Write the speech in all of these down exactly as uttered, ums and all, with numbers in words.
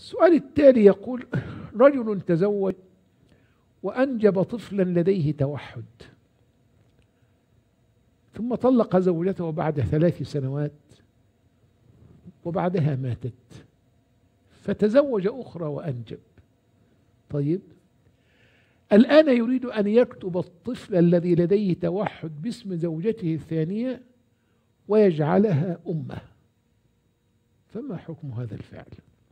السؤال التالي يقول: رجل تزوج وأنجب طفلا لديه توحد، ثم طلق زوجته بعد ثلاث سنوات وبعدها ماتت، فتزوج أخرى وأنجب. طيب، الآن يريد أن يكتب الطفل الذي لديه توحد باسم زوجته الثانية ويجعلها أمه، فما حكم هذا الفعل؟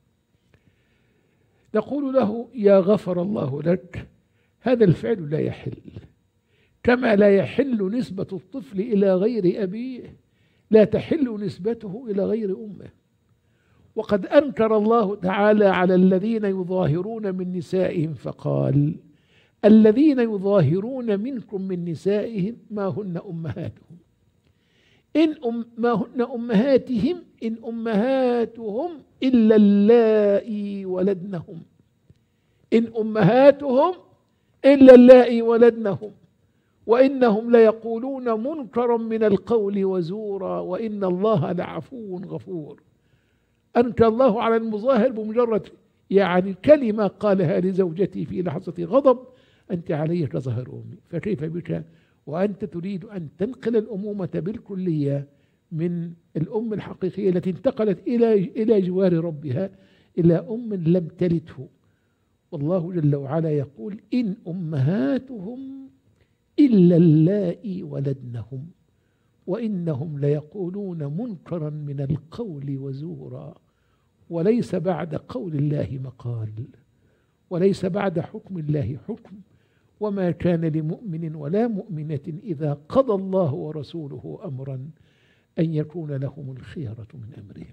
نقول له: يا غفر الله لك، هذا الفعل لا يحل، كما لا يحل نسبة الطفل إلى غير أبيه لا تحل نسبته إلى غير أمه. وقد أنكر الله تعالى على الذين يظاهرون من نسائهم فقال: الذين يظاهرون منكم من نسائهم ما هن أمهاتهم إن أم ما هن أمهاتهم إن أمهاتهم إلا اللائي ولدنهم إن أمهاتهم إلا اللائي ولدنهم وإنهم ليقولون منكرا من القول وزورا وإن الله لعفو غفور. أنكر الله على المظاهر بمجرد يعني كلمة قالها لزوجتي في لحظة غضب: أنت علي كظهر أمي. فكيف بك وأنت تريد أن تنقل الأمومة بالكلية من الأم الحقيقية التي انتقلت إلى إلى جوار ربها إلى أم لم تلده؟ والله جل وعلا يقول: إن أمهاتهم إلا اللائي ولدنهم وإنهم ليقولون منكرا من القول وزورا. وليس بعد قول الله مقال، وليس بعد حكم الله حكم، وما كان لمؤمن ولا مؤمنة إذا قضى الله ورسوله أمرا أن يكون لهم الخيرة من أمرهم،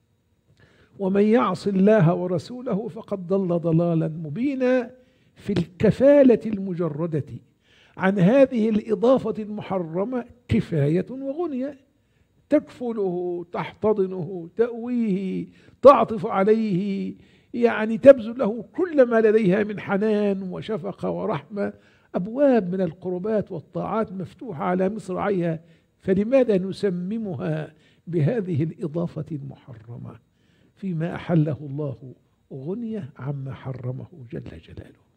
ومن يعص الله ورسوله فقد ضل ضلالا مبينا. في الكفالة المجردة عن هذه الإضافة المحرمة كفاية وغنية، تكفله، تحتضنه، تأويه، تعطف عليه، يعني تبذل له كل ما لديها من حنان وشفقة ورحمة. أبواب من القربات والطاعات مفتوحة على مصراعيها، فلماذا نسممها بهذه الإضافة المحرمة فيما أحله الله غنية عما حرمه جل جلاله؟